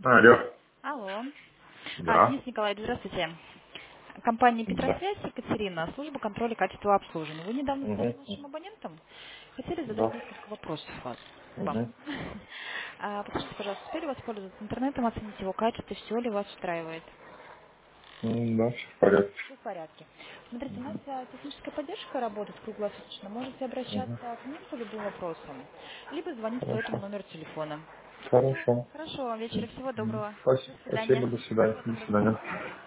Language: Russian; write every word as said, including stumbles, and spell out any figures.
Алло. Алло. А, Да. Денис Николаевич, здравствуйте. Компания Да. Петросвязь, Екатерина, служба контроля качества обслуживания. Вы недавно стали Угу. нашим абонентом. Хотели задать Да. несколько вопросов вас, вам. Угу. А, Подскажите, пожалуйста, успели воспользоваться интернетом, оценить его качество, все ли вас устраивает? Да, все в порядке. Все в порядке. Смотрите, у нас а, техническая поддержка работает круглосуточно. Можете Угу. обращаться к ним по любым вопросам, либо звонить по этому Хорошо. номеру телефона. Все. Хорошо. Хорошего вечера, всего Мгм. доброго. Спас- До Спасибо, свидания. до свидания. До Всего доброго, до свидания. свидания.